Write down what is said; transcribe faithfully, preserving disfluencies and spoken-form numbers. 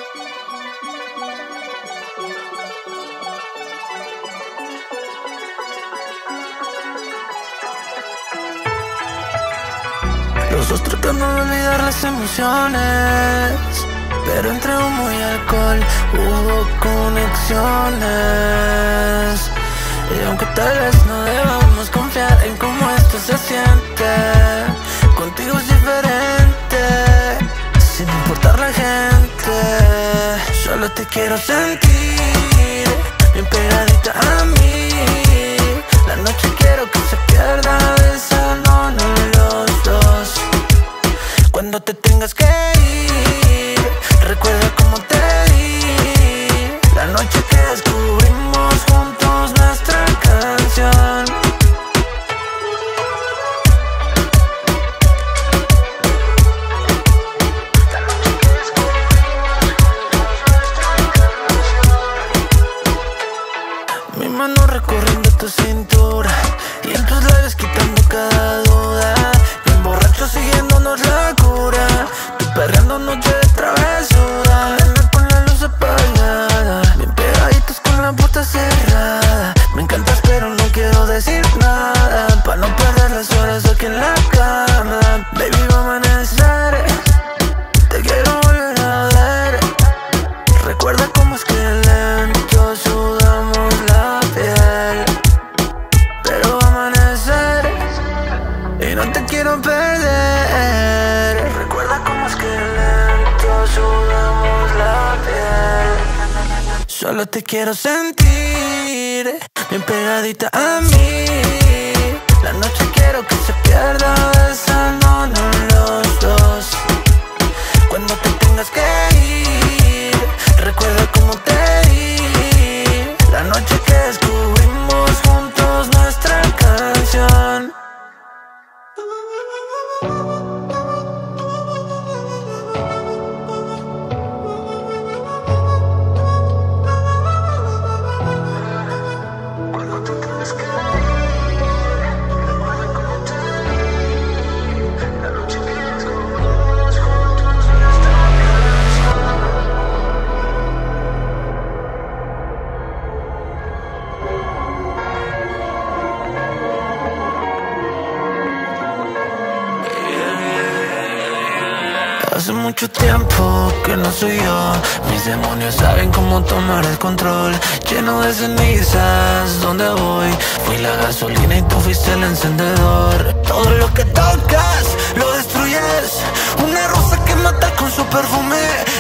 Los dos tratando de olvidar las emociones, pero entre humo y alcohol hubo conexiones. Y aunque tal vez no debamos confiar en cómo esto se siente, contigo es diferente, sin importar la gente. Solo te quiero sentir, bien pegadita a mí. La noche quiero que se pierda besándonos los dos. Cuando te tengas que ir, recuerda cómo te di la noche que descubrimos juntos nuestra canción. La noche que descubrimos juntos nuestra canción. Mi mano recorriendo tu cintura y en tus labios quitando cada duda. Bien borracho siguiéndonos la cura, tú perreando noche de travesura. Nena con la luz apagada, bien pegaditos con la puerta cerrada. Me encantas pero no quiero decir nada, pa' no perder las horas aquí en la cama. Baby, va a amanecer, te quiero volver a ver. Recuerda cómo es que lento sudamos la piel, pero va a amanecer y no te quiero perder. Recuerda cómo es que lento sudamos la piel. Solo te quiero sentir, bien pegadita a mí. La noche quiero que se pierda besándonos los dos. Cuando te tengas que ir, recuerda cómo te di la noche que descubrimos juntos nuestra canción. Cuando te tengas que ir, recuerda cómo te di la noche que descubrimos juntos nuestra canción. Hace mucho tiempo que no soy yo, mis demonios saben cómo tomar el control. Lleno de cenizas, ¿dónde voy? Fui la gasolina y tú fuiste el encendedor. Todo lo que tocas, lo destruyes. Una rosa que mata con su perfume.